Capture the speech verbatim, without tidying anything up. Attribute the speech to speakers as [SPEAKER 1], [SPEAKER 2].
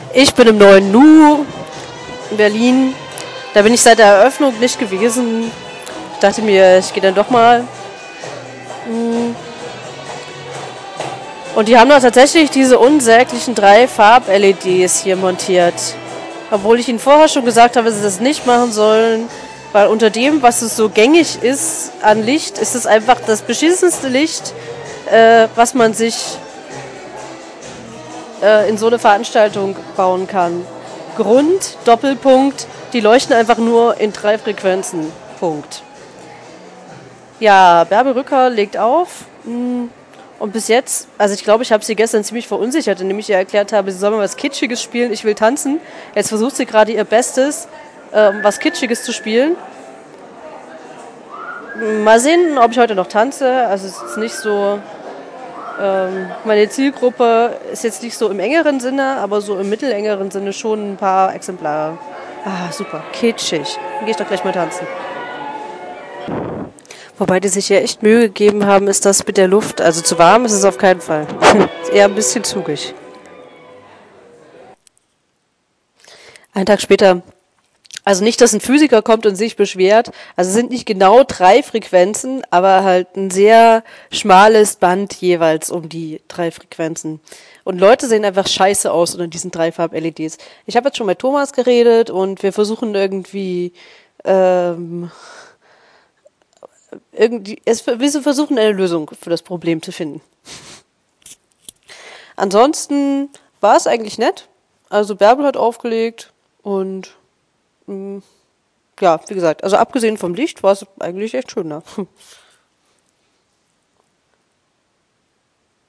[SPEAKER 1] Ich bin im neuen Nu in Berlin. Da bin ich seit der Eröffnung nicht gewesen. Ich dachte mir, ich gehe dann doch mal. Und die haben da tatsächlich diese unsäglichen drei Farb-L E Ds hier montiert. Obwohl ich ihnen vorher schon gesagt habe, dass sie das nicht machen sollen. Weil unter dem, was es so gängig ist an Licht, ist es einfach das beschissenste Licht, äh, was man sich äh, in so eine Veranstaltung bauen kann. Grund, Doppelpunkt, die leuchten einfach nur in drei Frequenzen. Punkt. Ja, Bärbel Rücker legt auf. Und bis jetzt, also ich glaube, ich habe sie gestern ziemlich verunsichert, indem ich ihr erklärt habe, sie soll mal was Kitschiges spielen, ich will tanzen. Jetzt versucht sie gerade ihr Bestes, ähm, was Kitschiges zu spielen. Mal sehen, ob ich heute noch tanze. Also es ist nicht so, ähm, meine Zielgruppe ist jetzt nicht so im engeren Sinne, aber so im mittelengeren Sinne schon ein paar Exemplare. Ah, super, kitschig. Dann gehe ich doch gleich mal tanzen. Wobei die sich hier echt Mühe gegeben haben, ist das mit der Luft. Also zu warm ist es auf keinen Fall. Ist eher ein bisschen zugig. Einen Tag später. Also nicht, dass ein Physiker kommt und sich beschwert. Also es sind nicht genau drei Frequenzen, aber halt ein sehr schmales Band jeweils um die drei Frequenzen. Und Leute sehen einfach scheiße aus unter diesen drei Farb-L E Ds. Ich habe jetzt schon mit Thomas geredet und wir versuchen irgendwie... Ähm, irgendwie, es, wir versuchen eine Lösung für das Problem zu finden. Ansonsten war es eigentlich nett. Also Bärbel hat aufgelegt und mh, ja, wie gesagt, also abgesehen vom Licht war es eigentlich echt schön da.